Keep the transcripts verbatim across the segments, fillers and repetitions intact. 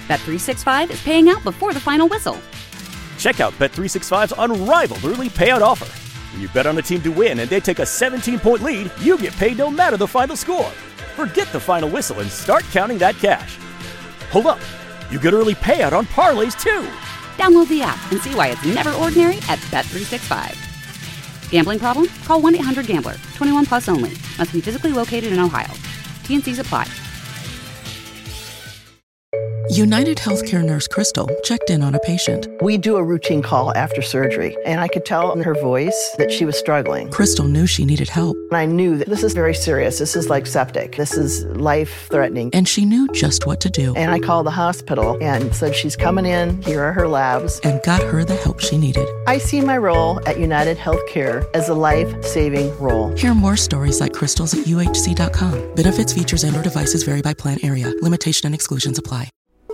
Bet three sixty-five is paying out before the final whistle. Check out Bet three sixty-five's unrivaled early payout offer. When you bet on a team to win and they take a seventeen-point lead, you get paid no matter the final score. Forget the final whistle and start counting that cash. Hold up. You get early payout on parlays, too. Download the app and see why it's never ordinary at Bet three sixty-five. Gambling problem? Call one eight hundred gambler. twenty-one plus only. Must be physically located in Ohio. T N Cs apply. United Healthcare nurse Crystal checked in on a patient. We do a routine call after surgery, and I could tell in her voice that she was struggling. Crystal knew she needed help. And I knew that this is very serious. This is like septic. This is life-threatening. And she knew just what to do. And I called the hospital and said, she's coming in. Here are her labs. And got her the help she needed. I see my role at United Healthcare as a life-saving role. Hear more stories like Crystal's at U H C dot com. Benefits, features, and or devices vary by plan area. Limitation and exclusions apply.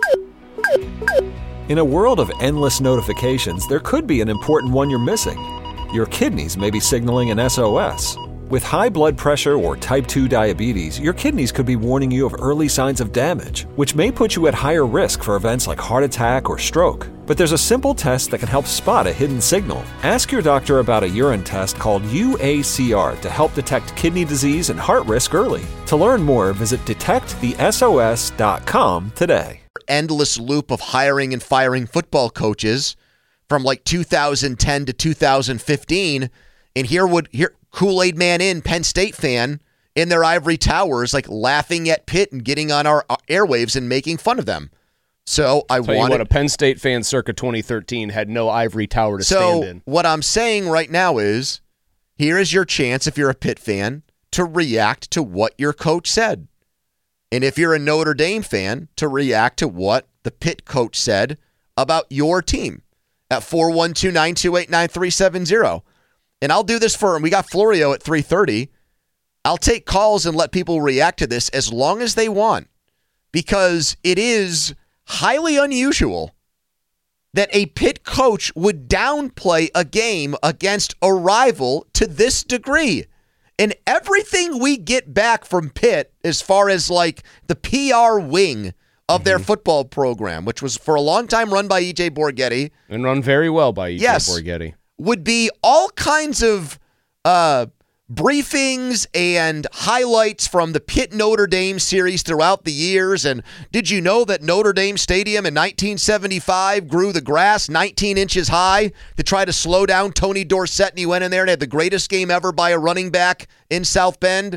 In a world of endless notifications, there could be an important one you're missing. Your kidneys may be signaling an S O S. With high blood pressure or type two diabetes, your kidneys could be warning you of early signs of damage, which may put you at higher risk for events like heart attack or stroke. But there's a simple test that can help spot a hidden signal. Ask your doctor about a urine test called U A C R to help detect kidney disease and heart risk early. To learn more, visit detect the S O S dot com today. Endless loop of hiring and firing football coaches from like two thousand ten to two thousand fifteen, and here would here Kool-Aid Man in Penn State fan in their ivory towers, like laughing at Pitt and getting on our airwaves and making fun of them. So I Tell wanted you what, a Penn State fan circa twenty thirteen had no ivory tower to so stand in. What I'm saying right now is, here is your chance if you're a Pitt fan to react to what your coach said. And if you're a Notre Dame fan, to react to what the Pitt coach said about your team at four one two, nine two eight, nine three seven zero. And I'll do this for, and we got Florio at three thirty. I'll take calls and let people react to this as long as they want, because it is highly unusual that a Pitt coach would downplay a game against a rival to this degree. And everything we get back from Pitt as far as like the P R wing of mm-hmm. their football program, which was for a long time run by E J Borghetti. And run very well by E J yes, Borghetti. Would be all kinds of uh, briefings and highlights from the Pitt Notre Dame series throughout the years. And did you know that Notre Dame Stadium in nineteen seventy-five grew the grass nineteen inches high to try to slow down Tony Dorsett, and he went in there and had the greatest game ever by a running back in South Bend?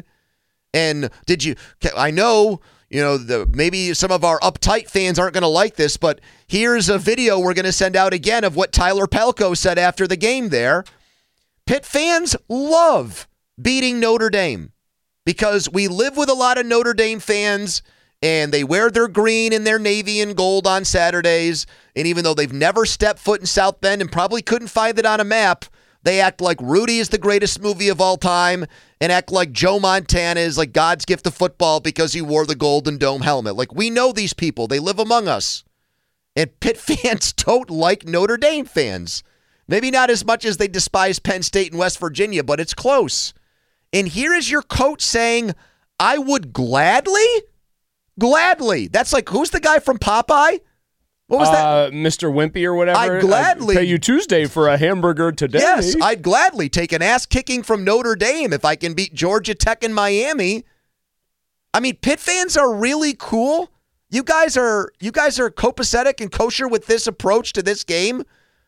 And did you, I know, you know, the, maybe some of our uptight fans aren't going to like this, but here's a video we're going to send out again of what Tyler Pelko said after the game there. Pitt fans love beating Notre Dame because we live with a lot of Notre Dame fans, and they wear their green and their navy and gold on Saturdays. And even though they've never stepped foot in South Bend and probably couldn't find it on a map, they act like Rudy is the greatest movie of all time and act like Joe Montana is like God's gift to football because he wore the Golden Dome helmet. Like, we know these people. They live among us. And Pitt fans don't like Notre Dame fans. Maybe not as much as they despise Penn State and West Virginia, but it's close. And here is your coach saying, I would gladly, gladly. That's like, who's the guy from Popeye? What was uh, that? Mister Wimpy or whatever. I'd gladly I'd pay you Tuesday for a hamburger today. Yes, I'd gladly take an ass kicking from Notre Dame if I can beat Georgia Tech in Miami. I mean, Pitt fans are really cool. You guys are you guys are copacetic and kosher with this approach to this game.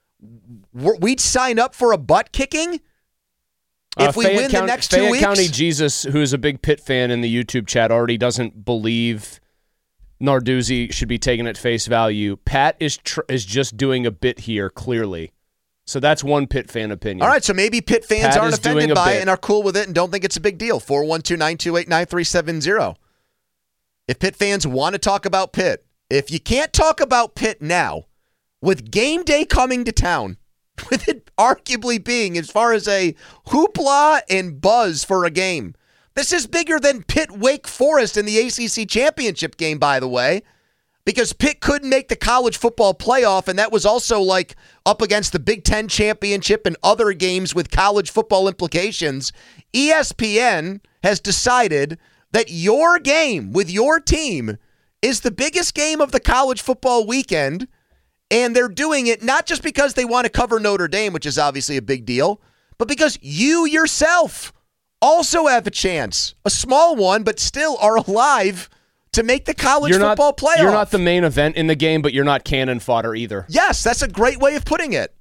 We'd sign up for a butt kicking if uh, we Fayette win County, the next two Fayette weeks. County Jesus, who is a big Pitt fan in the YouTube chat, already doesn't believe Narduzzi should be taken at face value. Pat is tr- is just doing a bit here, clearly. So that's one Pitt fan opinion. All right, so maybe Pitt fans Pat aren't is doing offended a by bit. it and are cool with it and don't think it's a big deal. four one two, nine two eight, nine three seven zero. If Pitt fans want to talk about Pitt, if you can't talk about Pitt now, with game day coming to town, with it arguably being as far as a hoopla and buzz for a game, this is bigger than Pitt Wake Forest in the A C C championship game, by the way, because Pitt couldn't make the college football playoff, and that was also like up against the Big Ten championship and other games with college football implications. E S P N has decided that your game with your team is the biggest game of the college football weekend, and they're doing it not just because they want to cover Notre Dame, which is obviously a big deal, but because you yourself also have a chance, a small one, but still are alive to make the college you're football not, playoff. You're not the main event in the game, but you're not cannon fodder either. Yes, that's a great way of putting it.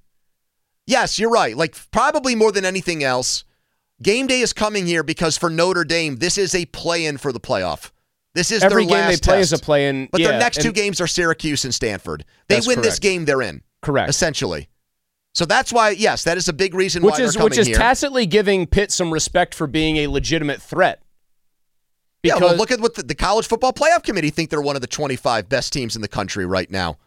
Yes, you're right. Like, probably more than anything else, game day is coming here because for Notre Dame, this is a play-in for the playoff. This is Every their game last they play test. is a play-in. But yeah, their next two and- games are Syracuse and Stanford. They That's win this correct. game, they're in. Correct. Essentially. So that's why, yes, that is a big reason Which why is they're coming which is here. tacitly giving Pitt some respect for being a legitimate threat. Because yeah, well, look at what the, the College Football Playoff Committee think they're one of the twenty-five best teams in the country right now.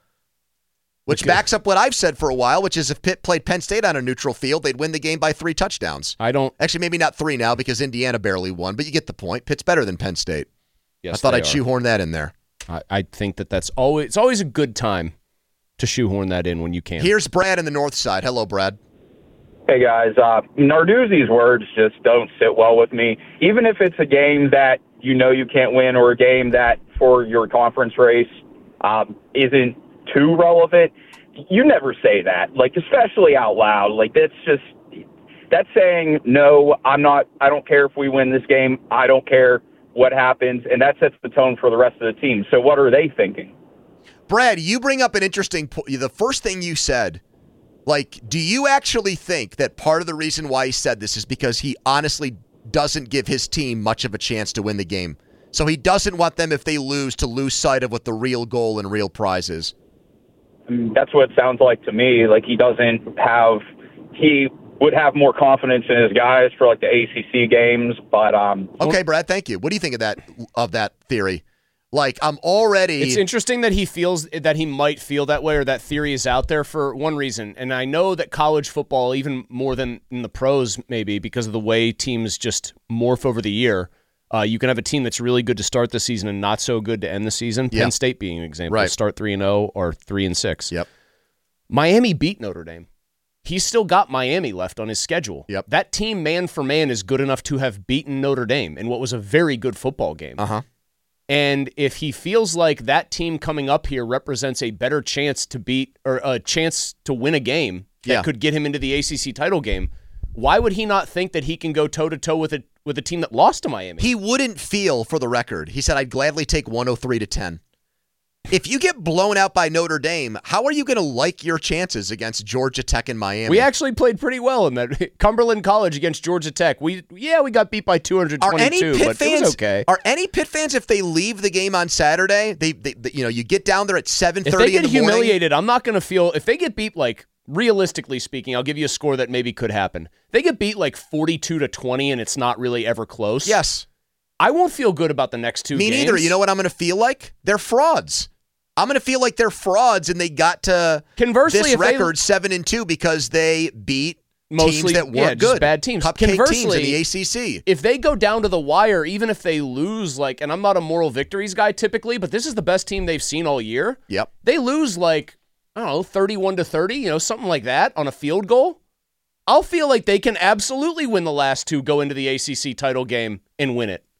Which Okay. backs up what I've said for a while, which is if Pitt played Penn State on a neutral field, they'd win the game by three touchdowns. I don't. Actually, maybe not three now because Indiana barely won, but you get the point. Pitt's better than Penn State. Yes, I thought they I'd are. shoehorn that in there. I, I think that that's always it's always a good time to shoehorn that in when you can. Here's Brad in the north side. Hello, Brad. Hey, guys. Uh, Narduzzi's words just don't sit well with me. Even if it's a game that you know you can't win or a game that for your conference race um, isn't too relevant, you never say that, like, especially out loud. Like, that's just that's saying, no, I'm not I don't care if we win this game. I don't care what happens. And that sets the tone for the rest of the team. So what are they thinking? Brad, you bring up an interesting point. The first thing you said, like, do you actually think that part of the reason why he said this is because he honestly doesn't give his team much of a chance to win the game? So he doesn't want them, if they lose, to lose sight of what the real goal and real prize is? I mean, that's what it sounds like to me. Like, he doesn't have – he would have more confidence in his guys for, like, the A C C games. But um, Okay, Brad, thank you. What do you think of that of that theory? Like, I'm already... It's interesting that he feels that he might feel that way or that theory is out there for one reason. And I know that college football, even more than in the pros maybe, because of the way teams just morph over the year, uh, you can have a team that's really good to start the season and not so good to end the season. Yep. Penn State being an example. Right. Start three and oh or three and six. Yep. Miami beat Notre Dame. He's still got Miami left on his schedule. Yep. That team, man for man, is good enough to have beaten Notre Dame in what was a very good football game. Uh-huh. And if he feels like that team coming up here represents a better chance to beat or a chance to win a game that Yeah. could get him into the A C C title game, why would he not think that he can go toe-to-toe with a, with a team that lost to Miami? He wouldn't feel, for the record, he said, I'd gladly take one oh three to ten. If you get blown out by Notre Dame, how are you going to like your chances against Georgia Tech and Miami? We actually played pretty well in that. Cumberland College against Georgia Tech. We yeah, we got beat by two hundred Are twenty-two, any Pitt but fans it was okay. Are any Pitt fans, if they leave the game on Saturday, they, they, they you know, you get down there at seven If thirty they in get the morning? humiliated, I'm not going to feel. If they get beat, like realistically speaking, I'll give you a score that maybe could happen. They get beat like forty-two to twenty, and it's not really ever close. Yes. I won't feel good about the next two Me games. neither. You know what I'm going to feel like? They're frauds. I'm going to feel like they're frauds, and they got to Conversely, this if they- record seven and two because they beat Mostly- teams that weren't yeah, just good, bad teams. cupcake teams in Conversely, the A C C. If they go down to the wire, even if they lose, like, and I'm not a moral victories guy typically, but this is the best team they've seen all year. Yep. They lose like, I don't know, thirty-one to thirty, you know, something like that on a field goal. I'll feel like they can absolutely win the last two, go into the A C C title game and win it.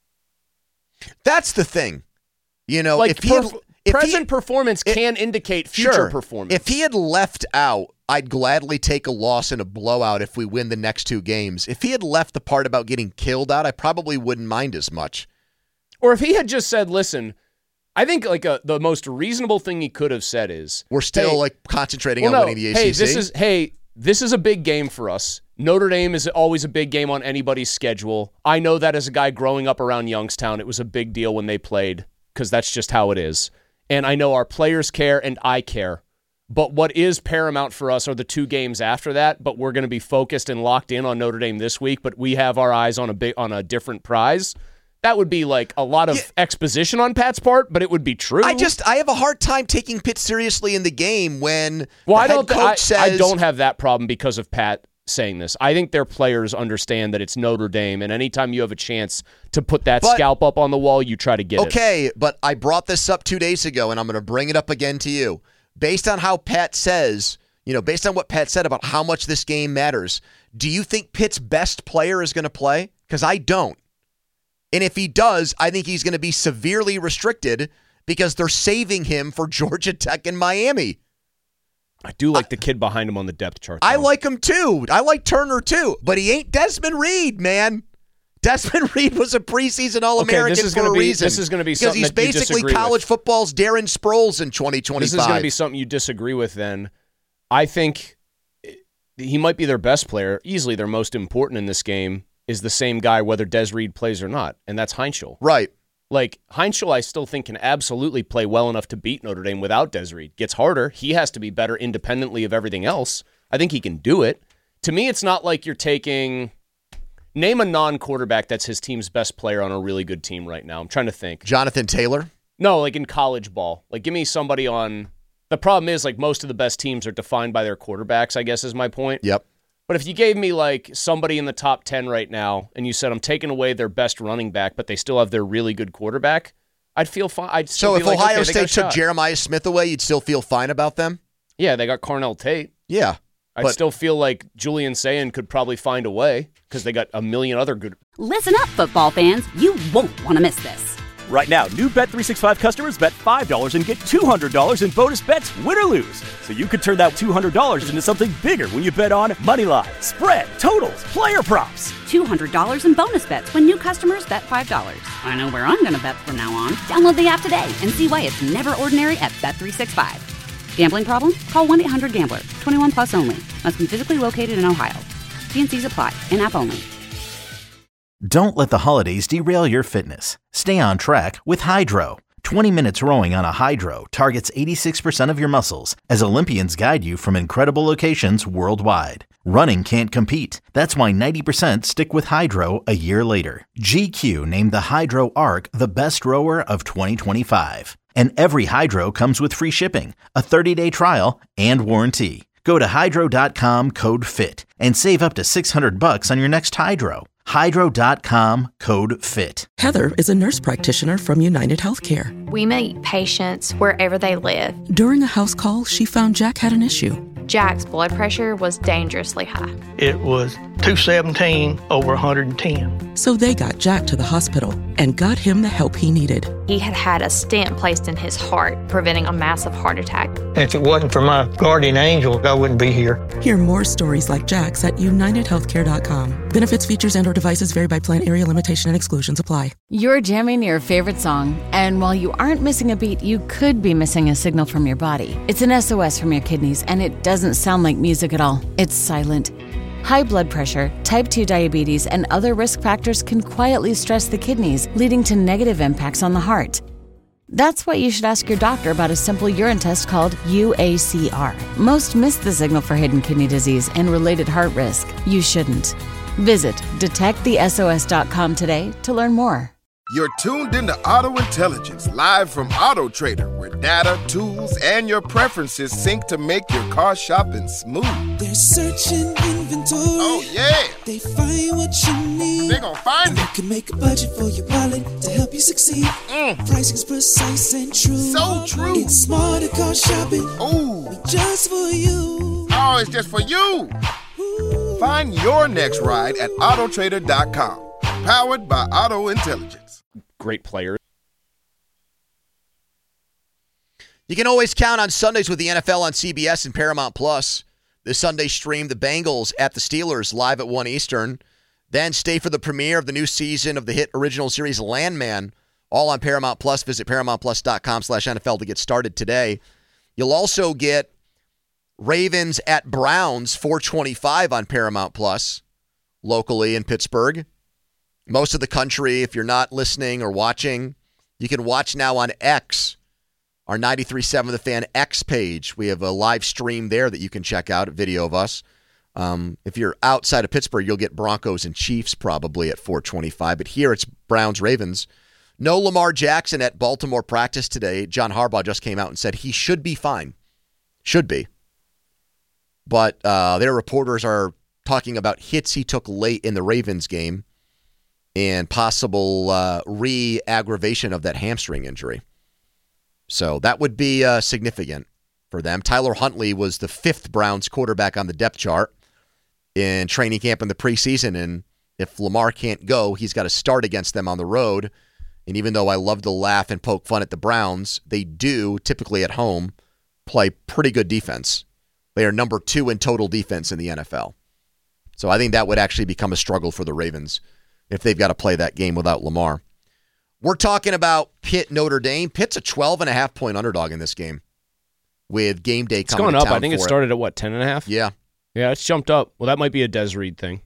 That's the thing. You know, Like if he had, perf- if present he, performance it- can indicate future sure, performance. If he had left out, I'd gladly take a loss in a blowout if we win the next two games. If he had left the part about getting killed out, I probably wouldn't mind as much. Or if he had just said, listen, I think like a, the most reasonable thing he could have said is, We're still hey, like concentrating well, on no, winning the A C C. hey, this is hey, this is a big game for us. Notre Dame is always a big game on anybody's schedule. I know that as a guy growing up around Youngstown, it was a big deal when they played because that's just how it is. And I know our players care and I care. But what is paramount for us are the two games after that. But we're going to be focused and locked in on Notre Dame this week. But we have our eyes on a big on a different prize. That would be like a lot of Yeah. exposition on Pat's part, but it would be true. I just I have a hard time taking Pitt seriously in the game when well, the I head don't. coach I, says I don't have that problem because of Pat saying this. I think their players understand that it's Notre Dame, and anytime you have a chance to put that But- scalp up on the wall, you try to get it. Okay, but I brought this up two days ago, and I'm going to bring it up again to you. Based on how Pat says, you know, based on what Pat said about how much this game matters, do you think Pitt's best player is going to play? Because I don't. And if he does, I think he's going to be severely restricted because they're saving him for Georgia Tech and Miami. I do like I, the kid behind him on the depth chart. I though. like him too. I like Turner too, but he ain't Desmond Reed, man. Desmond Reed was a preseason All-American okay, this is for a be, reason. This is going to be because something he's that you basically disagree college with. football's Darren Sproles in twenty twenty-five. This is going to be something you disagree with then. I think he might be their best player. Easily their most important in this game is the same guy whether Des Reed plays or not, and that's Heinschel. Right. Like, Heinschel I still think can absolutely play well enough to beat Notre Dame without Des Reed. Gets harder. He has to be better independently of everything else. I think he can do it. To me, it's not like you're taking... Name a non-quarterback that's his team's best player on a really good team right now. I'm trying to think. Jonathan Taylor? No, like in college ball. Like, give me somebody on... The problem is, like, most of the best teams are defined by their quarterbacks, I guess is my point. Yep. But if you gave me, like, somebody in the top ten right now, and you said, I'm taking away their best running back, but they still have their really good quarterback, I'd feel fine. I'd still so be if like, Ohio okay, State took shot. Jeremiah Smith away, you'd still feel fine about them? Yeah, they got Carnell Tate. Yeah. I'd but, still feel like Julian Sayin could probably find a way because they got a million other good... Listen up, football fans. You won't want to miss this. Right now, new Bet three sixty-five customers bet five dollars and get two hundred dollars in bonus bets, win or lose. So you could turn that two hundred dollars into something bigger when you bet on money line, spread, totals, player props. two hundred dollars in bonus bets when new customers bet five dollars. I know where I'm going to bet from now on. Download the app today and see why it's never ordinary at Bet three sixty-five. Gambling problem? Call one eight hundred gambler. twenty-one plus only. Must be physically located in Ohio. T N Cs apply. In-app only. Don't let the holidays derail your fitness. Stay on track with Hydro. twenty minutes rowing on a Hydro targets eighty-six percent of your muscles as Olympians guide you from incredible locations worldwide. Running can't compete. That's why ninety percent stick with Hydro a year later. G Q named the Hydro Arc the best rower of twenty twenty-five. And every Hydro comes with free shipping, a thirty-day trial, and warranty. Go to hydro dot com, code FIT, and save up to six hundred bucks on your next Hydro. hydro dot com, code FIT. Heather is a nurse practitioner from United Healthcare. We meet patients wherever they live. During a house call, she found Jack had an issue. Jack's blood pressure was dangerously high. It was two seventeen over one hundred ten. So they got Jack to the hospital and got him the help he needed. He had had a stent placed in his heart, preventing a massive heart attack. If it wasn't for my guardian angel, I wouldn't be here. Hear more stories like Jack's at united healthcare dot com. Benefits, features, and or devices vary by plan, area, limitation, and exclusions apply. You're jamming your favorite song, and while you aren't missing a beat, you could be missing a signal from your body. It's an S O S from your kidneys, and it doesn't sound like music at all. It's silent. High blood pressure, type two diabetes, and other risk factors can quietly stress the kidneys, leading to negative impacts on the heart. That's why you should ask your doctor about a simple urine test called U A C R. Most miss the signal for hidden kidney disease and related heart risk. You shouldn't. Visit detect the S O S dot com today to learn more. You're tuned into Auto Intelligence, live from Auto Trader, where data, tools, and your preferences sync to make your car shopping smooth. They're searching inventory. Oh, yeah. They find what you need. They're gonna find and it. They can make a budget for your wallet to help you succeed. Mm. Pricing's precise and true. So true. It's smarter car shopping. Ooh. Just for you. Oh, it's just for you. Ooh. Find your next ride at auto trader dot com. Powered by Auto Intelligence. Great player. You can always count on Sundays with the N F L on C B S and Paramount Plus. This Sunday stream the Bengals at the Steelers live at one Eastern. Then stay for the premiere of the new season of the hit original series Landman, all on Paramount Plus. Visit paramount plus dot com slash N F L to get started today. You'll also get Ravens at Browns, four twenty-five on Paramount Plus, locally in Pittsburgh. Most of the country, if you're not listening or watching, you can watch now on X, our ninety-three point seven The Fan X page. We have a live stream there that you can check out, a video of us. Um, if you're outside of Pittsburgh, you'll get Broncos and Chiefs probably at four twenty-five. But here it's Browns-Ravens. No Lamar Jackson at Baltimore practice today. John Harbaugh just came out and said he should be fine. Should be. But uh, their reporters are talking about hits he took late in the Ravens game and possible uh, re-aggravation of that hamstring injury. So that would be uh, significant for them. Tyler Huntley was the fifth Browns quarterback on the depth chart in training camp in the preseason, and if Lamar can't go, he's got to start against them on the road And even though I love to laugh and poke fun at the Browns, they do, typically at home, play pretty good defense. They are number two in total defense in the N F L. So I think that would actually become a struggle for the Ravens if they've got to play that game without Lamar. We're talking about Pitt Notre Dame. Pitt's a twelve and a half point underdog in this game with game day it's coming going to up. town I think it for started at, what, ten and a half? Yeah. Yeah, it's jumped up. Well, that might be a Des Reed thing.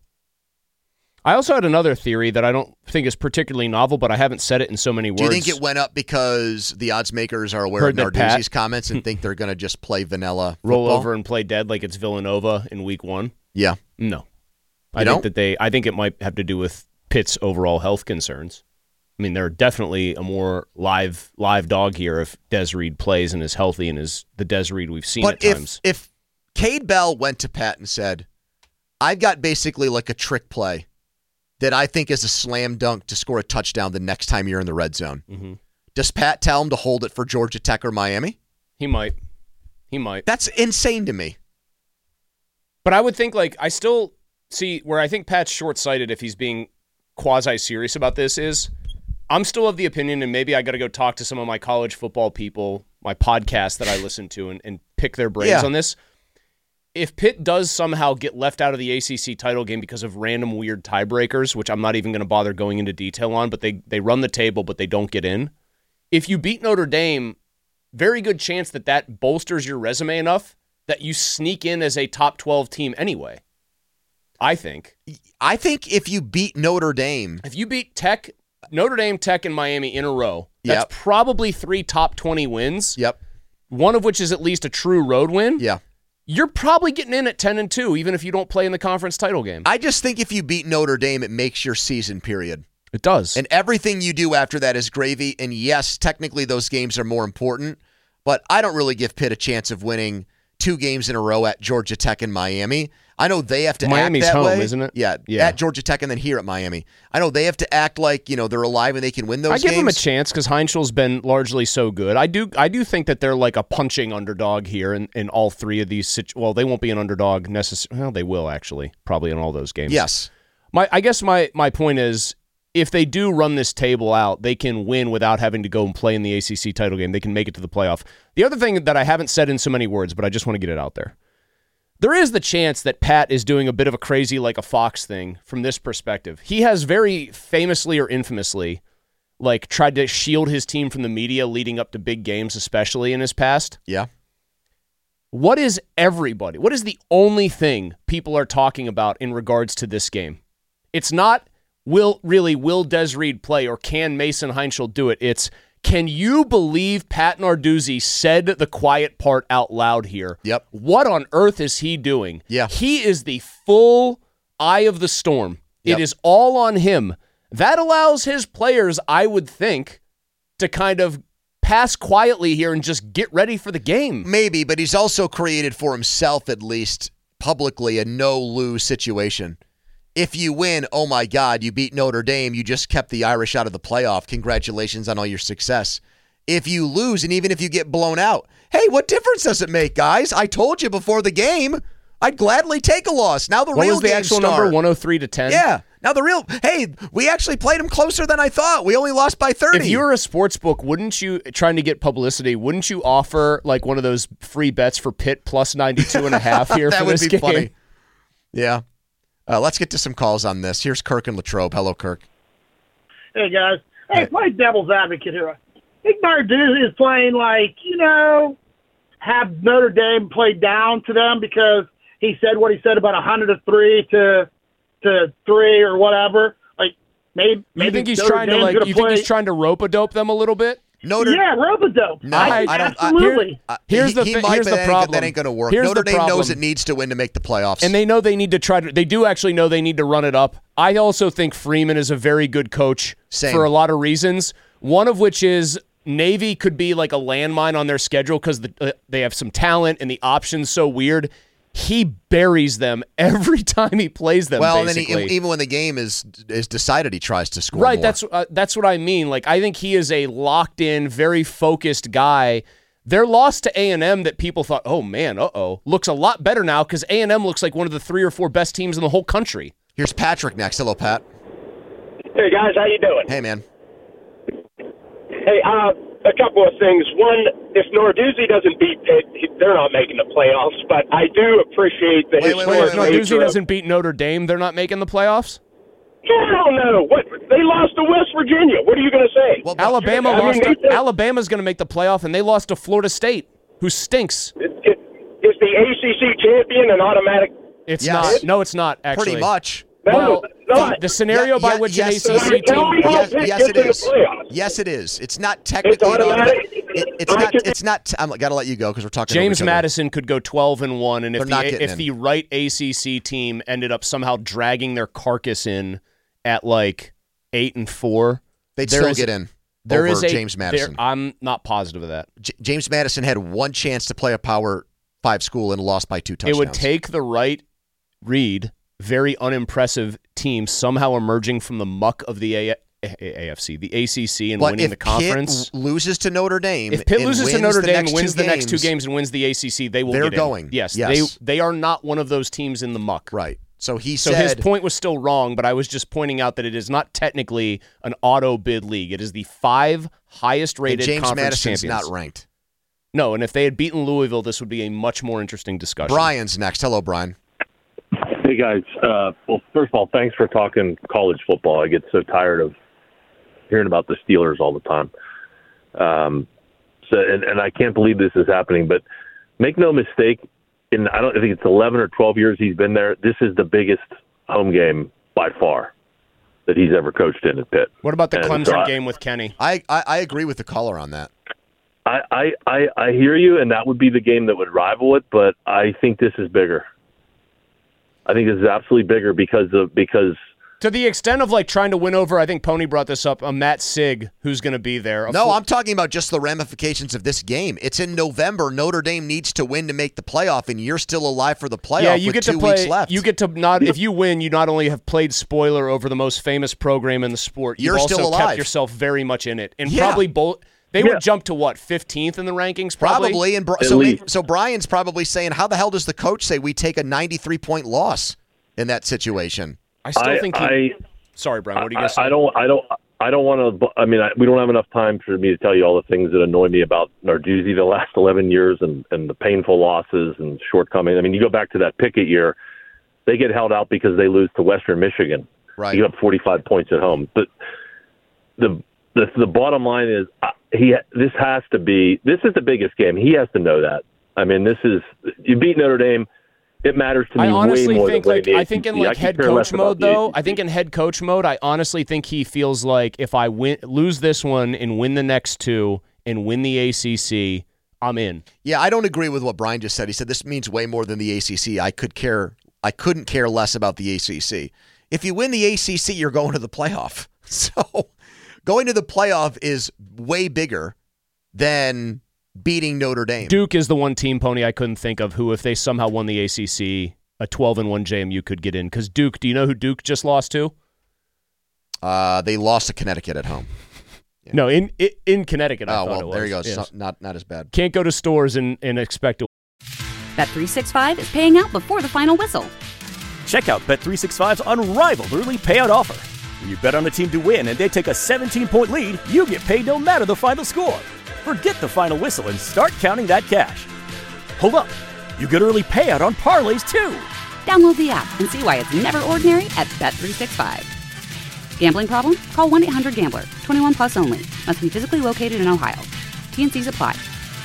I also had another theory that I don't think is particularly novel, but I haven't said it in so many words. Do you think it went up because the odds makers are aware Heard of that Narduzzi's Pat- comments and think they're going to just play vanilla Roll football? over and play dead like it's Villanova in week one? Yeah. No. I You think don't? that they I think it might have to do with Pitt's overall health concerns. I mean, they're definitely a more live live dog here if Des Reed plays and is healthy and is the Des Reed we've seen But at if, times. if Cade Bell went to Pat and said, I've got basically like a trick play that I think is a slam dunk to score a touchdown the next time you're in the red zone. Mm-hmm. Does Pat tell him to hold it for Georgia Tech or Miami? He might. He might. That's insane to me. But I would think, like, I still see where I think Pat's short-sighted if he's being quasi-serious about this is I'm still of the opinion, and maybe I got to go talk to some of my college football people, my podcast that I listen to, and, and pick their brains Yeah. on this. If Pitt does somehow get left out of the A C C title game because of random weird tiebreakers, which I'm not even going to bother going into detail on, but they, they run the table, but they don't get in. If you beat Notre Dame, very good chance that that bolsters your resume enough that you sneak in as a top twelve team anyway. I think. I think if you beat Notre Dame. If you beat Tech, Notre Dame, Tech, and Miami in a row, that's Yep. probably three top twenty wins. Yep. One of which is at least a true road win. Yeah. You're probably getting in at ten and two, even if you don't play in the conference title game. I just think if you beat Notre Dame, it makes your season, period. It does. And everything you do after that is gravy. And yes, technically those games are more important, but I don't really give Pitt a chance of winning two games in a row at Georgia Tech and Miami. I know they have to Miami's act that home, way. isn't it? Yeah, Yeah. at Georgia Tech and then here at Miami. I know they have to act like, you know, they're alive and they can win those I give games. them a chance because Heinzel's been largely so good. I do I do think that they're like a punching underdog here in, in all three of these situ- Well, they won't be an underdog necessarily. Well, they will actually, probably in all those games. Yes. My I guess my, my point is, if they do run this table out, they can win without having to go and play in the A C C title game. They can make it to the playoff. The other thing that I haven't said in so many words, but I just want to get it out there. There is the chance that Pat is doing a bit of a crazy like a fox thing from this perspective. He has very famously or infamously like tried to shield his team from the media leading up to big games, especially in his past. Yeah. What is everybody? What is the only thing people are talking about in regards to this game? It's not will really will Des Reed play or can Mason Heinzel do it? It's can you believe Pat Narduzzi said the quiet part out loud here? Yep. What on earth is he doing? Yeah. He is the full eye of the storm. Yep. It is all on him. That allows his players, I would think, to kind of pass quietly here and just get ready for the game. Maybe, but he's also created for himself, at least publicly, a no-lose situation. If you win, oh my God, you beat Notre Dame, you just kept the Irish out of the playoff. Congratulations on all your success. If you lose, and even if you get blown out, hey, what difference does it make, guys? I told you before the game, I'd gladly take a loss. Now the What real was the games actual start. number? one oh three to ten? Yeah. Now the real, hey, we actually played them closer than I thought. We only lost by thirty. If you were a sports book, wouldn't you, trying to get publicity, wouldn't you offer like one of those free bets for Pitt plus ninety-two and a half here that for would this be game? funny. Yeah. Uh, let's get to some calls on this. Here's Kirk and Latrobe. Hello, Kirk. Hey, guys. Hey, play devil's advocate here. I think Narduzzi is playing like, you know, have Notre Dame play down to them because he said what he said about one hundred to three to to three or whatever. Like, maybe, maybe You think he's Notre trying to Dame's like? gonna You play, think he's trying to rope-a-dope them a little bit? Notre, yeah, rope-a-dope. No, I, I don't. I- absolutely. Uh, Here's he, the he thi- might, here's but the that ain't- problem. That ain't going to work. Here's Notre the Dame knows problem. it needs to win to make the playoffs. And they know they need to try to. They do actually know they need to run it up. I also think Freeman is a very good coach Same. for a lot of reasons. One of which is Navy could be like a landmine on their schedule because the, uh, they have some talent and the options so weird. He buries them every time he plays them. well, and basically. then he, even when the game is is decided, he tries to score. Right, more. that's uh, that's what I mean. Like I think he is a locked in, very focused guy. Their loss to A and M that people thought, oh man, uh oh, looks a lot better now because A and M looks like one of the three or four best teams in the whole country. Here's Patrick next. Hello, Pat. Hey guys, how you doing? Hey, man. Hey, uh, a couple of things. One, if Narduzzi doesn't beat Pitt, they're not making the playoffs. But I do appreciate the Wait, wait, wait. If Narduzzi doesn't beat Notre Dame, they're not making the playoffs? Hell no. What? They lost to West Virginia. What are you going to say? Well, Alabama I lost. mean, To, Alabama's going to make the playoff, and they lost to Florida State, who stinks. It, it, is the A C C champion an automatic? It's Yes. not. No, it's not, actually. Pretty much. Well, No, the, the scenario by Yeah, which yes, an A C C yes, team... yes, Pitt yes, gets it in the is. playoffs. Yes, it is. It's not technically. It's automatic. It, it's I not. can- It's not. I'm got to let you go because we're talking. James over each other. Madison could go twelve and one, and if They're not the getting if in. the right A C C team ended up somehow dragging their carcass in at like eight and four, They'd there still is- get in. There over is a James Madison. there- I'm not positive of that. J- James Madison had one chance to play a Power Five school and lost by two touchdowns. It would take the right read, very unimpressive team somehow emerging from the muck of the A- A- AFC, the A C C, and but winning if the conference. Pitt loses to Notre Dame, If Pitt and loses to wins Notre the Dame next and wins two the next two games, games and wins the A C C, they will they're get in. going. Yes, Yes. they they are not one of those teams in the muck. Right. So he So said his point was still wrong, but I was just pointing out that it is not technically an auto bid league. It is the five highest and rated James conference Madison's champions. not ranked. No, and if they had beaten Louisville, this would be a much more interesting discussion. Brian's next. Hello, Brian. Hey, guys. Uh, well, first of all, thanks for talking college football. I get so tired of hearing about the Steelers all the time. Um, so, and, and I can't believe this is happening, but make no mistake, in I don't I think it's eleven or twelve years he's been there, this is the biggest home game by far that he's ever coached in at Pitt. What about the And Clemson so I- game with Kenny? I, I, I agree with the caller on that. I, I, I, I hear you, and that would be the game that would rival it, but I think this is bigger. I think this is absolutely bigger because of because To the extent of like trying to win over, I think Pony brought this up, a Matt Sig who's going to be there. A No, full- I'm talking about just the ramifications of this game. It's in November. Notre Dame needs to win to make the playoff, and you're still alive for the playoff yeah, you with get two to play. weeks left. You get to not. If you win, you not only have played spoiler over the most famous program in the sport, you've You're also still kept alive. yourself very much in it, and Yeah. probably both. They Yeah. would jump to what fifteenth in the rankings, probably. Probably, and Bri- so maybe, so Brian's probably saying, how the hell does the coach say we take a ninety-three point loss in that situation? I still I- think. He, I- sorry, Brian. What are you I, going to say? I don't. I don't. I don't want to. I mean, I, we don't have enough time for me to tell you all the things that annoy me about Narduzzi the last eleven years and, and the painful losses and shortcomings. I mean, you go back to that Pickett year, they get held out because they lose to Western Michigan. Right. You give up forty-five points at home. But the the the bottom line is uh, he. This has to be. This is the biggest game. He has to know that. I mean, this is you beat Notre Dame. It matters to me I honestly way more think, than like, winning the I think in A C C. I like could head care less coach about mode, the A C C. though. I think in head coach mode, I honestly think he feels like if I win, lose this one and win the next two and win the A C C, I'm in. Yeah, I don't agree with what Brian just said. He said this means way more than the A C C. I could care. I couldn't care less about the A C C. If you win the A C C, you're going to the playoff. So going to the playoff is way bigger than beating Notre Dame. Duke is the one team, Pony, I couldn't think of who, if they somehow won the A C C, a twelve and one J M U could get in. Because Duke, do you know who Duke just lost to? Uh, they lost to Connecticut at home. No, in in, in Connecticut. I Oh, thought well, it was. there you go. Yes. So- not not as bad. Can't go to stores and, and expect to. Bet three sixty-five is paying out before the final whistle. Check out Bet three sixty-five's unrivaled early payout offer. When you bet on a team to win and they take a seventeen point lead, you get paid no matter the final score. Forget the final whistle and start counting that cash. Hold up. You get early payout on parlays too. Download the app and see why it's never ordinary at Bet three sixty-five. Gambling problem? Call one eight hundred gambler. twenty-one plus only. Must be physically located in Ohio. T N Cs apply.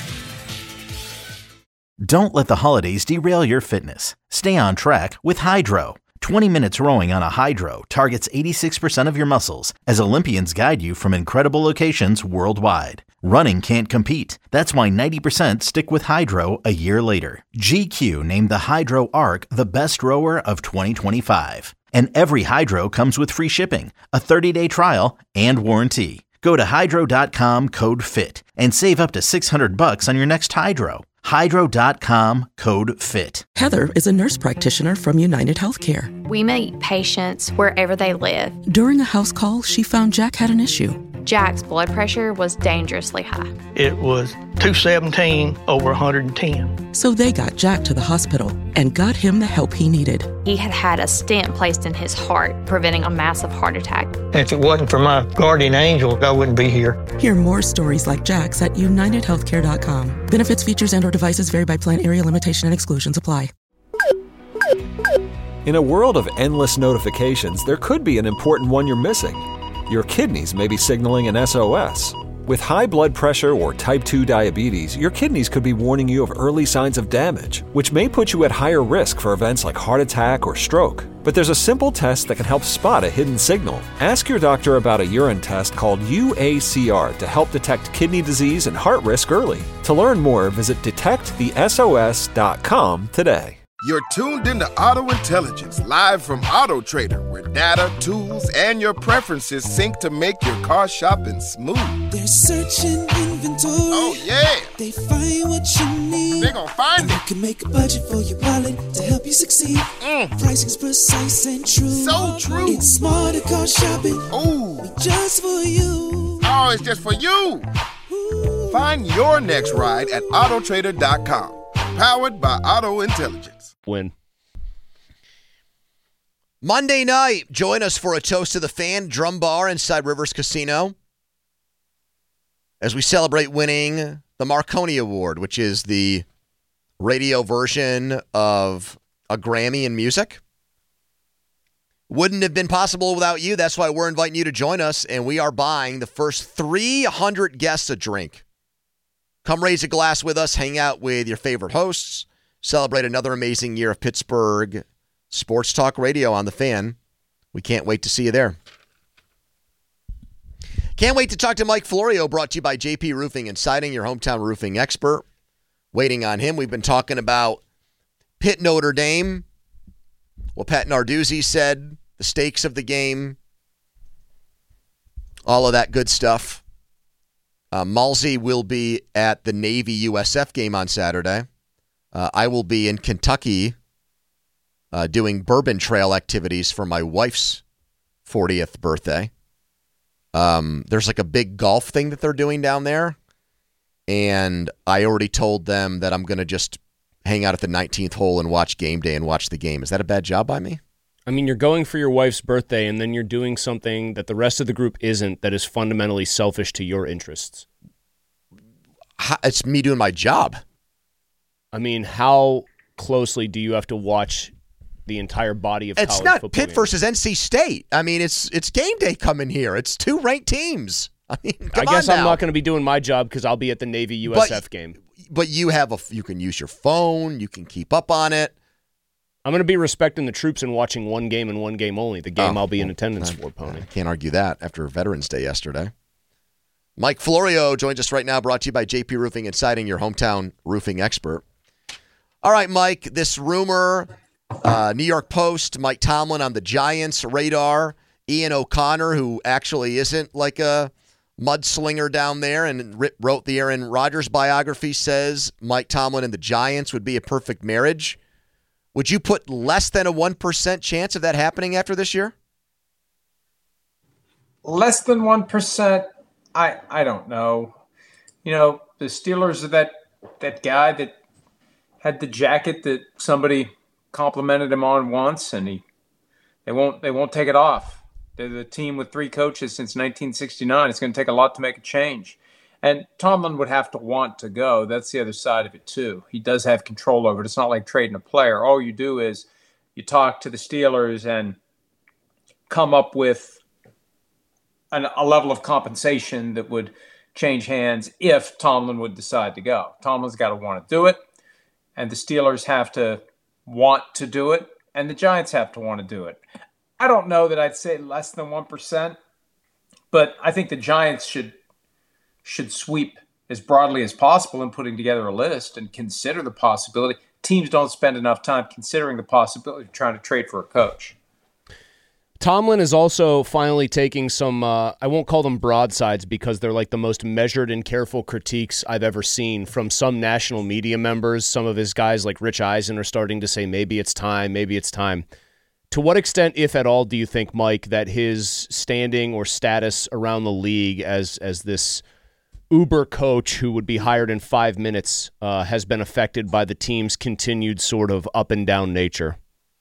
Don't let the holidays derail your fitness. Stay on track with Hydro. twenty minutes rowing on a Hydro targets eighty-six percent of your muscles as Olympians guide you from incredible locations worldwide. Running can't compete. That's why ninety percent stick with Hydro a year later. G Q named the Hydro Arc the best rower of twenty twenty-five. And every Hydro comes with free shipping, a thirty-day trial, and warranty. Go to hydro dot com, code FIT, and save up to six hundred bucks on your next Hydro. hydro dot com, code FIT. Heather is a nurse practitioner from United Healthcare. We meet patients wherever they live. During a house call, she found Jack had an issue. Jack's blood pressure was dangerously high. It was two seventeen over one hundred ten. So they got Jack to the hospital and got him the help he needed. He had had a stent placed in his heart, preventing a massive heart attack. If it wasn't for my guardian angel, I wouldn't be here. Hear more stories like Jack's at united healthcare dot com. Benefits, features, and or devices vary by plan, area limitation, and exclusions apply. In a world of endless notifications, there could be an important one you're missing. Your kidneys may be signaling an S O S. With high blood pressure or type two diabetes, your kidneys could be warning you of early signs of damage, which may put you at higher risk for events like heart attack or stroke. But there's a simple test that can help spot a hidden signal. Ask your doctor about a urine test called U A C R to help detect kidney disease and heart risk early. To learn more, visit detect the S O S dot com today. You're tuned into Auto Intelligence, live from Auto Trader, where data, tools, and your preferences sync to make your car shopping smooth. They're searching inventory. Oh, yeah. They find what you need. They gon' find and it. You can make a budget for your wallet to help you succeed. Mm. Pricing's precise and true. So true. It's smarter car shopping. Ooh. Just for you. Oh, it's just for you. Ooh. Find your next ride at auto trader dot com. Powered by Auto Intelligence. Win. Monday night, join us for a toast to the fan drum bar inside Rivers Casino as we celebrate winning the Marconi Award, which is the radio version of a Grammy in music. Wouldn't have been possible without you. That's why we're inviting you to join us, and we are buying the first three hundred guests a drink. Come raise a glass with us, hang out with your favorite hosts, celebrate another amazing year of Pittsburgh Sports Talk Radio on The Fan. We can't wait to see you there. Can't wait to talk to Mike Florio, brought to you by J P Roofing and Siding, your hometown roofing expert. Waiting on him. We've been talking about Pitt Notre Dame, what Pat Narduzzi said, the stakes of the game, all of that good stuff. Uh, Malsey will be at the Navy U S F game on Saturday. Uh, I will be in Kentucky uh, doing Bourbon Trail activities for my wife's fortieth birthday. Um, there's like a big golf thing that they're doing down there. And I already told them that I'm going to just hang out at the nineteenth hole and watch game day and watch the game. Is that a bad job by me? I mean, you're going for your wife's birthday, and then you're doing something that the rest of the group isn't, that is fundamentally selfish to your interests. It's me doing my job. I mean, how closely do you have to watch the entire body of it's college not football Pitt games? versus N C State. I mean, it's it's game day coming here. It's two ranked teams. I mean, come I guess on I'm now. not going to be doing my job because I'll be at the Navy U S F but, game. But you have a you can use your phone. You can keep up on it. I'm going to be respecting the troops and watching one game and one game only. The game Oh, I'll be in well, attendance I, for, Pony. I can't argue that after Veterans Day yesterday. Mike Florio joins us right now, brought to you by J P Roofing and Siding, your hometown roofing expert. All right, Mike, this rumor, uh, New York Post, Mike Tomlin on the Giants' radar, Ian O'Connor, who actually isn't like a mudslinger down there and wrote the Aaron Rodgers biography, says Mike Tomlin and the Giants would be a perfect marriage. Would you put less than a one percent chance of that happening after this year? Less than one percent, I I don't know. You know, the Steelers are that that guy that had the jacket that somebody complimented him on once, and he they won't they won't take it off. They're the team with three coaches since nineteen sixty-nine. It's going to take a lot to make a change. And Tomlin would have to want to go. That's the other side of it, too. He does have control over it. It's not like trading a player. All you do is you talk to the Steelers and come up with an, a level of compensation that would change hands if Tomlin would decide to go. Tomlin's got to want to do it, and the Steelers have to want to do it, and the Giants have to want to do it. I don't know that I'd say less than one percent, but I think the Giants should should sweep as broadly as possible in putting together a list and consider the possibility. Teams don't spend enough time considering the possibility of trying to trade for a coach. Tomlin is also finally taking some, uh, I won't call them broadsides because they're like the most measured and careful critiques I've ever seen from some national media members. Some of his guys like Rich Eisen are starting to say maybe it's time, maybe it's time. To what extent, if at all, do you think, Mike, that his standing or status around the league as as this uber coach who would be hired in five minutes uh, has been affected by the team's continued sort of up and down nature?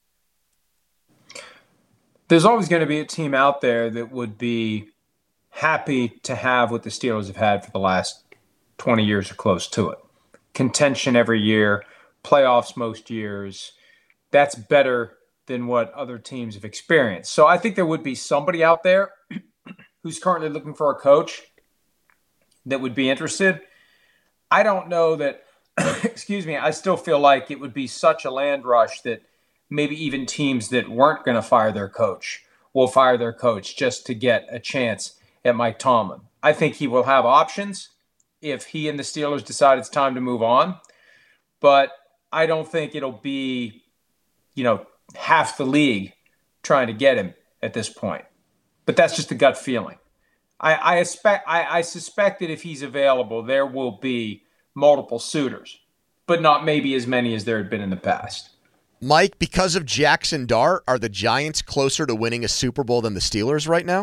There's always going to be a team out there that would be happy to have what the Steelers have had for the last twenty years or close to it. Contention every year, playoffs most years. That's better than what other teams have experienced. So I think there would be somebody out there who's currently looking for a coach that would be interested. I don't know that, excuse me, I still feel like it would be such a land rush that maybe even teams that weren't going to fire their coach will fire their coach just to get a chance at Mike Tomlin. I think he will have options if he and the Steelers decide it's time to move on. But I don't think it'll be, you know, half the league trying to get him at this point. But that's just a gut feeling. I, I, expect, I, I suspect that if he's available, there will be multiple suitors, but not maybe as many as there had been in the past. Mike, because of Jackson Dart, are the Giants closer to winning a Super Bowl than the Steelers right now?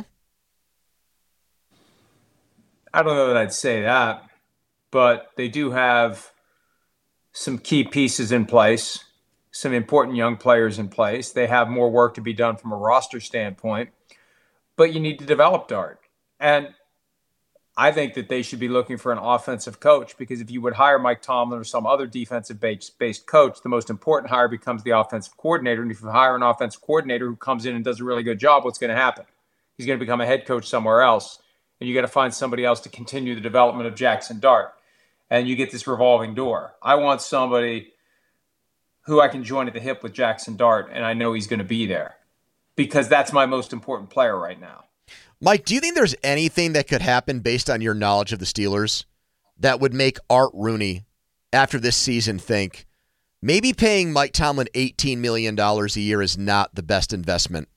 I don't know that I'd say that, but they do have some key pieces in place, some important young players in place. They have more work to be done from a roster standpoint, but you need to develop Dart. And I think that they should be looking for an offensive coach, because if you would hire Mike Tomlin or some other defensive-based coach, the most important hire becomes the offensive coordinator. And if you hire an offensive coordinator who comes in and does a really good job, what's going to happen? He's going to become a head coach somewhere else, and you got to find somebody else to continue the development of Jackson Dart. And you get this revolving door. I want somebody who I can join at the hip with Jackson Dart, and I know he's going to be there, because that's my most important player right now. Mike, do you think there's anything that could happen based on your knowledge of the Steelers that would make Art Rooney, after this season, think maybe paying Mike Tomlin eighteen million dollars a year is not the best investment?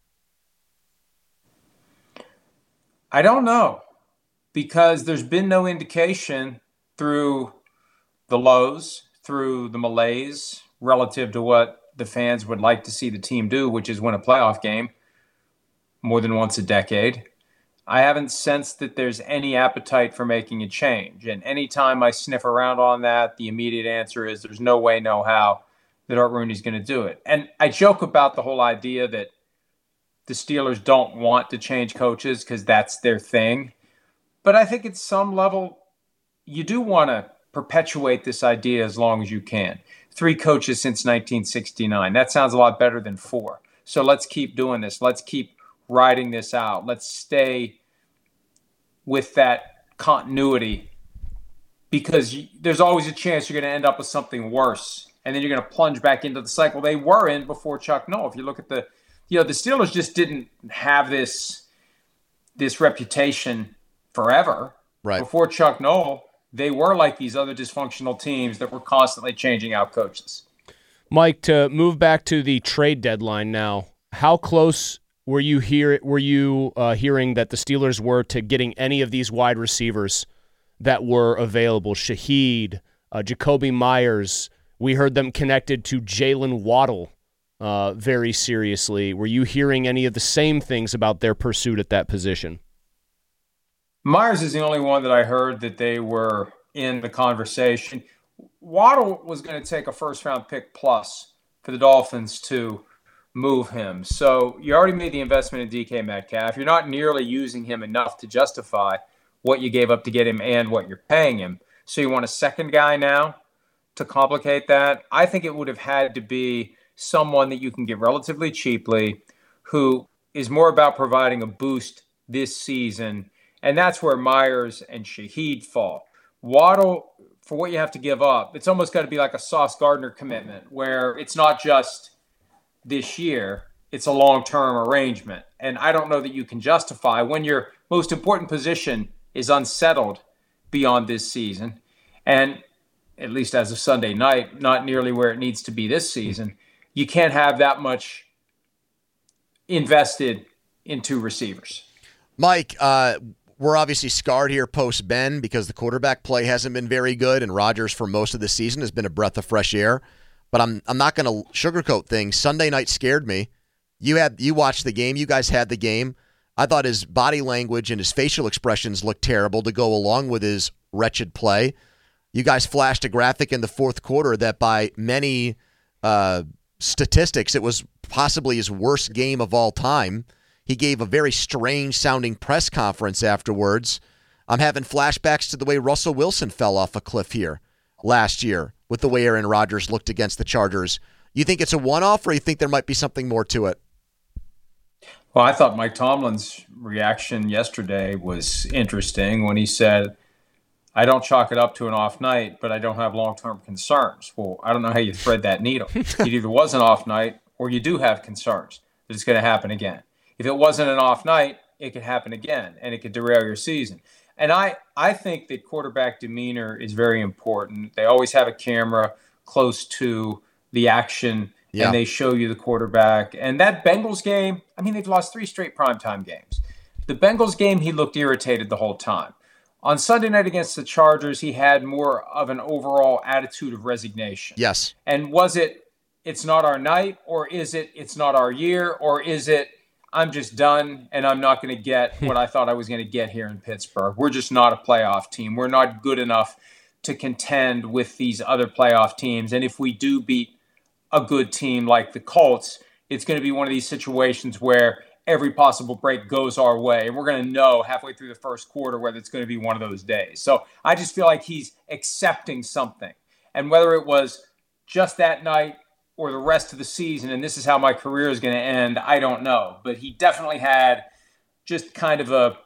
I don't know, because there's been no indication through the lows, through the malaise, relative to what the fans would like to see the team do, which is win a playoff game more than once a decade. I haven't sensed that there's any appetite for making a change. And anytime I sniff around on that, the immediate answer is there's no way, no how that Art Rooney's going to do it. And I joke about the whole idea that the Steelers don't want to change coaches because that's their thing. But I think at some level, you do want to perpetuate this idea as long as you can. Three coaches since nineteen sixty-nine. That sounds a lot better than four. So let's keep doing this. Let's keep riding this out. Let's stay with that continuity, because you, there's always a chance you're going to end up with something worse, and then you're going to plunge back into the cycle they were in before Chuck Noll. If you look at the, you know, the Steelers just didn't have this this reputation forever. Right. Before Chuck Noll, they were like these other dysfunctional teams that were constantly changing out coaches. Mike, to move back to the trade deadline now, how close were you hear were you uh, hearing that the Steelers were to getting any of these wide receivers that were available? Shaheed, uh, Jacoby Myers. We heard them connected to Jalen Waddle uh, very seriously. Were you hearing any of the same things about their pursuit at that position? Myers is the only one that I heard that they were in the conversation. Waddle was going to take a first-round pick plus for the Dolphins to move him. So you already made the investment in D K Metcalf. You're not nearly using him enough to justify what you gave up to get him and what you're paying him. So you want a second guy now to complicate that? I think it would have had to be someone that you can get relatively cheaply, who is more about providing a boost this season. And that's where Myers and Shaheed fall. Waddle, for what you have to give up, it's almost got to be like a Sauce Gardner commitment, where it's not just this year, it's a long-term arrangement. And I don't know that you can justify when your most important position is unsettled beyond this season, and at least as of Sunday night, not nearly where it needs to be this season. You can't have that much invested into receivers. Mike, uh, we're obviously scarred here post-Ben because the quarterback play hasn't been very good, and Rodgers for most of the season has been a breath of fresh air. But I'm I'm not going to sugarcoat things. Sunday night scared me. You had you watched the game. You guys had the game. I thought his body language and his facial expressions looked terrible to go along with his wretched play. You guys flashed a graphic in the fourth quarter that by many uh, statistics, it was possibly his worst game of all time. He gave a very strange-sounding press conference afterwards. I'm having flashbacks to the way Russell Wilson fell off a cliff here last year with the way Aaron Rodgers looked against the Chargers. You think it's a one-off, or you think there might be something more to it? Well, I thought Mike Tomlin's reaction yesterday was interesting when he said, I don't chalk it up to an off night, but I don't have long-term concerns. Well, I don't know how you thread that needle. It either was an off night or you do have concerns that it's going to happen again. If it wasn't an off night, it could happen again, and it could derail your season. And I, I think that quarterback demeanor is very important. They always have a camera close to the action, yeah. and they show you the quarterback. And that Bengals game, I mean, they've lost three straight primetime games. The Bengals game, he looked irritated the whole time. On Sunday night against the Chargers, he had more of an overall attitude of resignation. Yes. And was it, it's not our night, or is it, it's not our year, or is it, I'm just done and I'm not going to get what I thought I was going to get here in Pittsburgh. We're just not a playoff team. We're not good enough to contend with these other playoff teams. And if we do beat a good team like the Colts, it's going to be one of these situations where every possible break goes our way. And we're going to know halfway through the first quarter whether it's going to be one of those days. So I just feel like he's accepting something. And whether it was just that night or the rest of the season, and this is how my career is going to end, I don't know. But he definitely had just kind of a,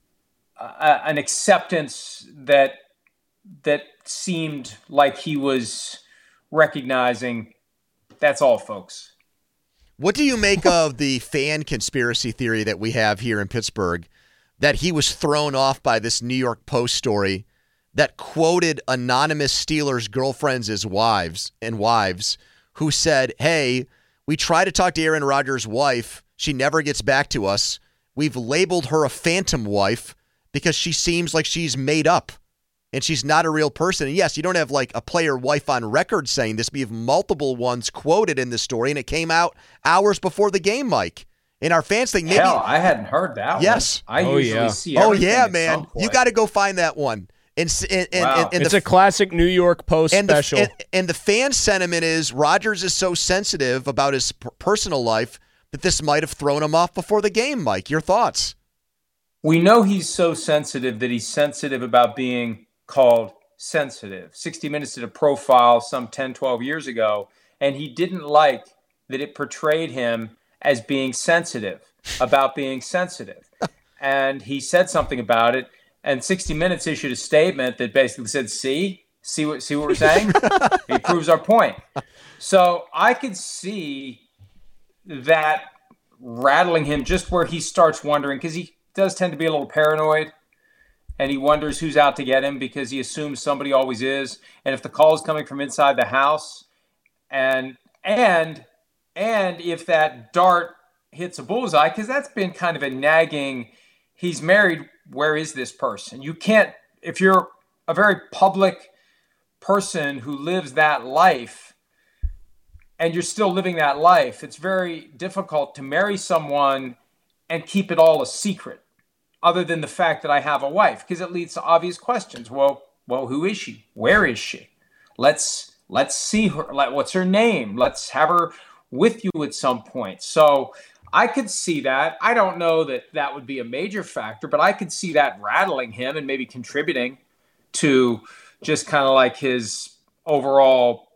a an acceptance that that seemed like he was recognizing that's all, folks. What do you make of the fan conspiracy theory that we have here in Pittsburgh that he was thrown off by this New York Post story that quoted anonymous Steelers girlfriends as wives and wives who said, hey, we try to talk to Aaron Rodgers' wife. She never gets back to us. We've labeled her a phantom wife because she seems like she's made up and she's not a real person. And yes, you don't have like a player wife on record saying this, but you have multiple ones quoted in the story, and it came out hours before the game, Mike. And our fans think maybe. Hell, I hadn't heard that yes. one. I oh, usually yeah. see Oh, everything yeah, at man. some point. You got to go find that one. And, and, Wow. and, and it's the, a classic New York Post and special. The, and, and the fan sentiment is Rodgers is so sensitive about his p- personal life that this might have thrown him off before the game, Mike. Your thoughts? We know he's so sensitive that he's sensitive about being called sensitive. sixty Minutes did a profile some ten, twelve years ago, and he didn't like that it portrayed him as being sensitive about being sensitive. And he said something about it. And sixty Minutes issued a statement that basically said, see, see what, see what we're saying? It proves our point. So I could see that rattling him just where he starts wondering, because he does tend to be a little paranoid, and he wonders who's out to get him because he assumes somebody always is. And if the call is coming from inside the house, and and and if that dart hits a bullseye, because that's been kind of a nagging, he's married, where is this person? You can't, if you're a very public person who lives that life and you're still living that life, it's very difficult to marry someone and keep it all a secret, other than the fact that I have a wife, because it leads to obvious questions. Well, well, who is she? Where is she? Let's let's see her. Like, what's her name? Let's have her with you at some point. So I could see that. I don't know that that would be a major factor, but I could see that rattling him and maybe contributing to just kind of like his overall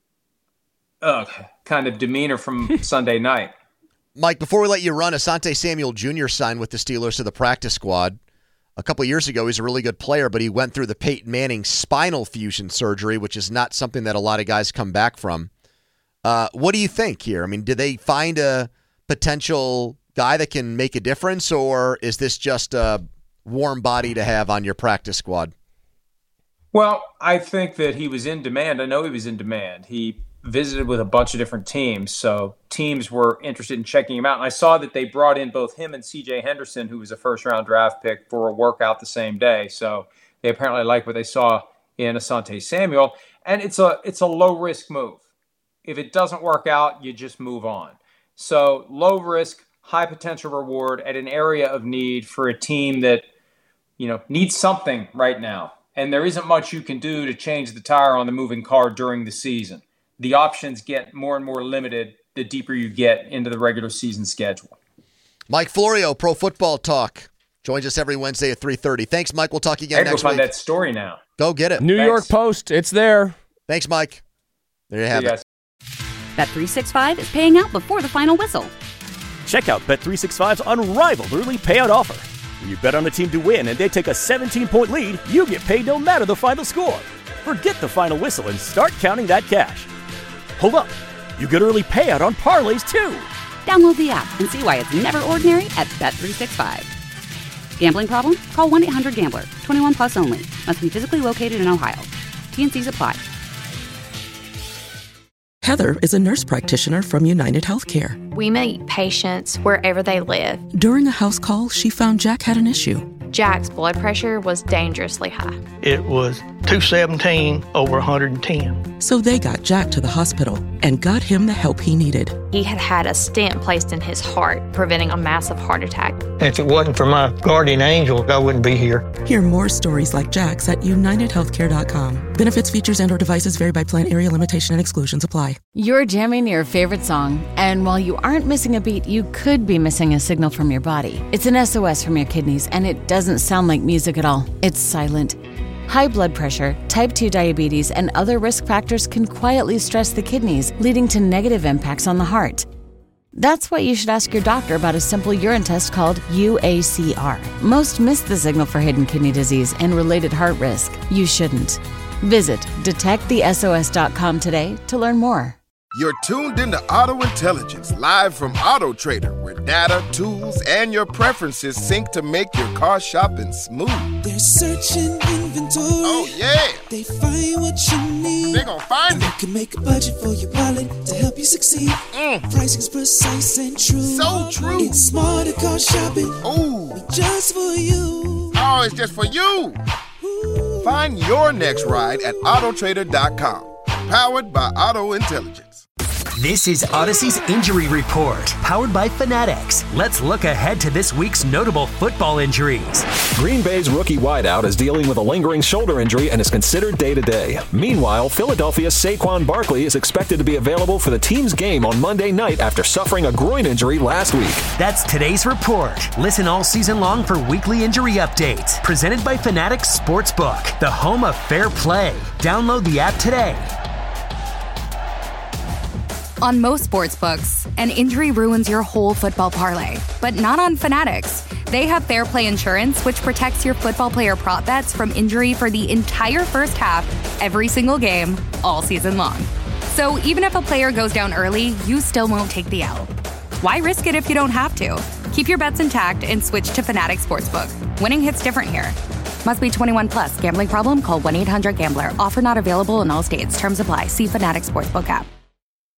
uh, kind of demeanor from Sunday night. Mike, before we let you run, Asante Samuel Junior signed with the Steelers to the practice squad. A couple of years ago, he's a really good player, but he went through the Peyton Manning spinal fusion surgery, which is not something that a lot of guys come back from. Uh, what do you think here? I mean, did they find a potential guy that can make a difference, or is this just a warm body to have on your practice squad? Well, I think that he was in demand. I know he was in demand. He visited with a bunch of different teams, so teams were interested in checking him out. And I saw that they brought in both him and C J Henderson, who was a first-round draft pick, for a workout the same day. So they apparently like what they saw in Asante Samuel. And it's a it's a low-risk move. If it doesn't work out, you just move on. So low risk, high potential reward at an area of need for a team that, you know, needs something right now. And there isn't much you can do to change the tire on the moving car during the season. The options get more and more limited the deeper you get into the regular season schedule. Mike Florio, Pro Football Talk, joins us every Wednesday at three thirty. Thanks, Mike. We'll talk again I next go find week. that story now. Go get it. New Thanks. York Post, it's there. Thanks, Mike. There you have See you it. guys. Bet three sixty-five is paying out before the final whistle. Check out Bet three sixty-five's unrivaled early payout offer. When you bet on a team to win and they take a seventeen-point lead, you get paid no matter the final score. Forget the final whistle and start counting that cash. Hold up. You get early payout on parlays, too. Download the app and see why it's never ordinary at Bet three sixty-five. Gambling problem? Call one eight hundred gambler. twenty-one plus only. Must be physically located in Ohio. T and Cs apply. Heather is a nurse practitioner from United Healthcare. We meet patients wherever they live. During a house call, she found Jack had an issue. Jack's blood pressure was dangerously high. It was two seventeen over one ten. So they got Jack to the hospital and got him the help he needed. He had had a stent placed in his heart, preventing a massive heart attack. If it wasn't for my guardian angel, I wouldn't be here. Hear more stories like Jack's at united healthcare dot com. Benefits, features, and or devices vary by plan, area limitation, and exclusions apply. You're jamming your favorite song, and while you aren't missing a beat, you could be missing a signal from your body. It's an S O S from your kidneys, and it doesn't sound like music at all. It's silent. High blood pressure, type two diabetes, and other risk factors can quietly stress the kidneys, leading to negative impacts on the heart. That's why you should ask your doctor about a simple urine test called U A C R. Most miss the signal for hidden kidney disease and related heart risk. You shouldn't. Visit detect the S O S dot com today to learn more. You're tuned into Auto Intelligence, live from Auto Trader, where data, tools, and your preferences sync to make your car shopping smooth. They're searching inventory. Oh, yeah. They find what you need. They're gonna find You it. can make a budget for your wallet to help you succeed. Mm. Pricing's precise and true. So true. It's smarter car shopping. Ooh. Just for you. Oh, it's just for you. Find your next ride at auto trader dot com. Powered by Auto Intelligence. This is Odyssey's Injury Report, powered by Fanatics. Let's look ahead to this week's notable football injuries. Green Bay's rookie wideout is dealing with a lingering shoulder injury and is considered day-to-day. Meanwhile, Philadelphia's Saquon Barkley is expected to be available for the team's game on Monday night after suffering a groin injury last week. That's today's report. Listen all season long for weekly injury updates. Presented by Fanatics Sportsbook, the home of fair play. Download the app today. On most sportsbooks, an injury ruins your whole football parlay, but not on Fanatics. They have Fair Play Insurance, which protects your football player prop bets from injury for the entire first half, every single game, all season long. So even if a player goes down early, you still won't take the L. Why risk it if you don't have to? Keep your bets intact and switch to Fanatics Sportsbook. Winning hits different here. Must be twenty-one plus. Gambling problem? Call one eight hundred gambler. Offer not available in all states. Terms apply. See Fanatics Sportsbook app.